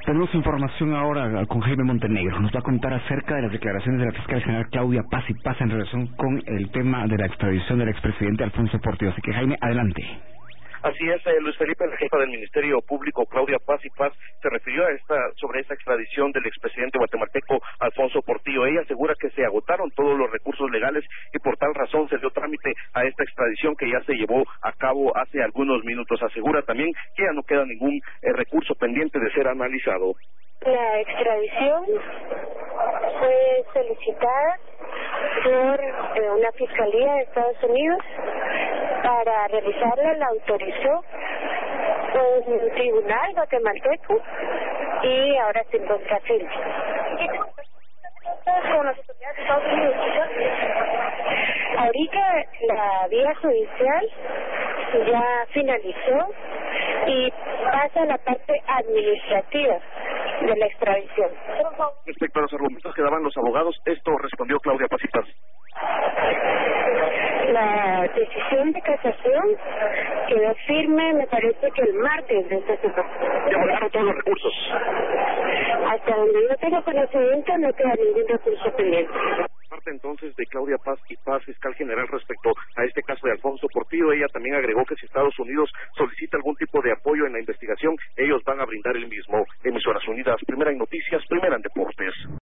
Tenemos información ahora con Jaime Montenegro. Nos va a contar acerca de las declaraciones de la fiscal general Claudia Paz y Paz en relación con el tema de la extradición del expresidente Alfonso Portillo. Así que, Jaime, adelante. Así es, Luis Felipe, la jefa del Ministerio Público, Claudia Paz y Paz, se refirió sobre esta extradición del expresidente guatemalteco Alfonso Portillo. Ella asegura que se agotaron todos los recursos legales y por tal razón se dio trámite a esta extradición que ya se llevó a cabo hace algunos minutos. Asegura también que ya no queda ningún recurso pendiente de ser analizado. La extradición fue solicitada por una fiscalía de Estados Unidos. Para realizarla la autorizó un tribunal guatemalteco y ahora se encuentra firme. Con las autoridades de Estados Unidos. Ahorita la vía judicial ya finalizó y pasa a la parte administrativa de la extradición. Respecto a los argumentos que daban los abogados, esto respondió Claudia Paz y Paz. La decisión de casación quedó firme, me parece que el martes de esta semana. Ya volaron todos los recursos. Hasta donde yo tengo conocimiento no queda ningún recurso pendiente. Parte entonces de Claudia Paz y Paz, fiscal general, respecto a este caso de Alfonso Portillo. Ella también agregó que si Estados Unidos solicita algún tipo de apoyo en la investigación, ellos van a brindar el mismo. Emisoras Unidas, primera en noticias, primera en deportes.